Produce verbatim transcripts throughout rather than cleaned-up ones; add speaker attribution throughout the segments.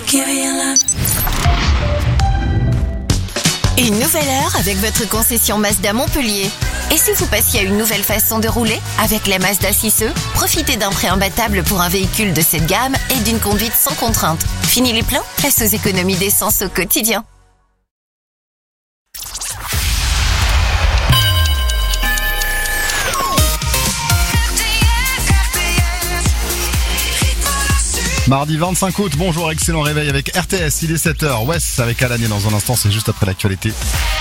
Speaker 1: Une nouvelle heure avec votre concession Mazda Montpellier. Et si vous passiez à une nouvelle façon de rouler? Avec la Mazda six E, profitez d'un prix imbattable pour un véhicule de cette gamme et d'une conduite sans contrainte. Fini les plans, place aux économies d'essence au quotidien.
Speaker 2: Mardi vingt-cinq août, bonjour, excellent réveil avec R T S, il est sept heures. Wes avec Alan et dans un instant, c'est juste après l'actualité.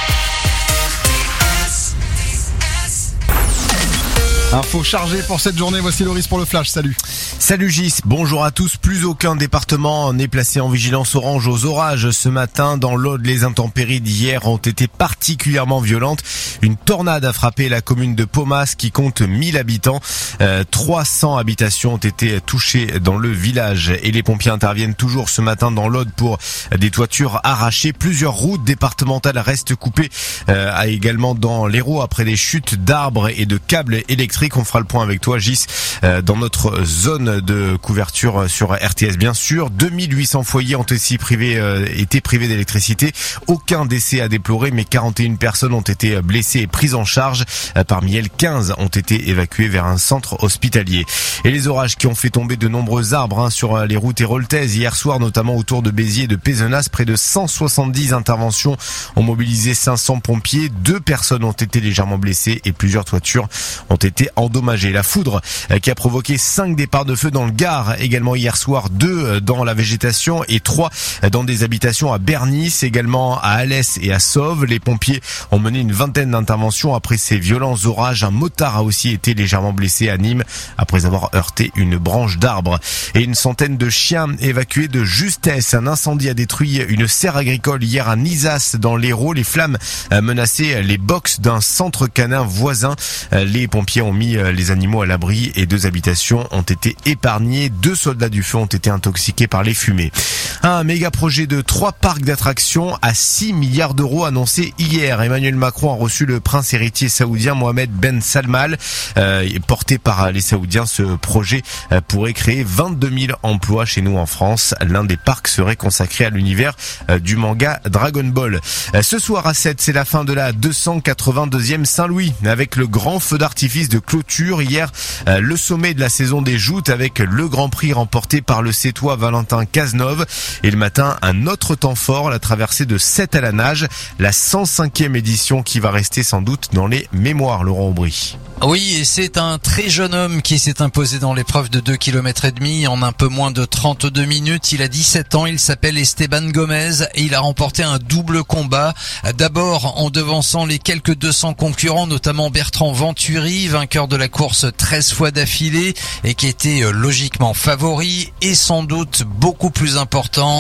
Speaker 2: Info chargée pour cette journée, voici Loris pour le Flash, salut.
Speaker 3: Salut Gis, bonjour à tous. Plus aucun département n'est placé en vigilance orange aux orages ce matin. Dans l'Aude, les intempéries d'hier ont été particulièrement violentes. Une tornade a frappé la commune de Paumas qui compte mille habitants. Euh, trois cents habitations ont été touchées dans le village et les pompiers interviennent toujours ce matin dans l'Aude pour des toitures arrachées. Plusieurs routes départementales restent coupées euh, également dans l'Hérault après des chutes d'arbres et de câbles électriques. On fera le point avec toi Gis euh, dans notre zone de couverture sur R T S bien sûr. deux mille huit cents foyers ont aussi privé, euh, été privés d'électricité. Aucun décès à déplorer mais quarante et une personnes ont été blessées et prises en charge. Euh, parmi elles, quinze ont été évacuées vers un centre hospitalier. Et les orages qui ont fait tomber de nombreux arbres hein, sur les routes héraultaises hier soir, notamment autour de Béziers et de Pézenas. Près de cent soixante-dix interventions ont mobilisé cinq cents pompiers. Deux personnes ont été légèrement blessées et plusieurs toitures ont été endommagées. La foudre euh, qui a provoqué cinq départs de feu dans le Gard également hier soir, deux dans la végétation et trois dans des habitations à Bernis, également à Alès et à Sauve. Les pompiers ont mené une vingtaine d'interventions après ces violents orages. Un motard a aussi été légèrement blessé à Nîmes après avoir heurté une branche d'arbre. Et une centaine de chiens évacués de justesse. Un incendie a détruit une serre agricole hier à Nizas dans l'Hérault. Les flammes menaçaient les box d'un centre canin voisin. Les pompiers ont mis les animaux à l'abri et deux habitations ont été épargnés. Deux soldats du feu ont été intoxiqués par les fumées. Un méga projet de trois parcs d'attractions à six milliards d'euros annoncé hier. Emmanuel Macron a reçu le prince héritier saoudien Mohamed Ben Salman. Euh, porté par les Saoudiens, ce projet euh, pourrait créer vingt-deux mille emplois chez nous en France. L'un des parcs serait consacré à l'univers euh, du manga Dragon Ball. Euh, ce soir à sept, c'est la fin de la deux cent quatre-vingt-deuxième Saint-Louis avec le grand feu d'artifice de clôture. Hier, euh, le sommet de la saison des joutes avec le Grand Prix remporté par le Sétois Valentin Cazenove. Et le matin, un autre temps fort, la traversée de Sète à la nage, la cent cinquième édition qui va rester sans doute dans les mémoires, Laurent Aubry.
Speaker 4: Oui, et c'est un très jeune homme qui s'est imposé dans l'épreuve de deux kilomètres et demi en un peu moins de trente-deux minutes. Il a dix-sept ans, il s'appelle Esteban Gomez et il a remporté un double combat. D'abord en devançant les quelques deux cents concurrents, notamment Bertrand Venturi, vainqueur de la course treize fois d'affilée et qui était logiquement favori et sans doute beaucoup plus important.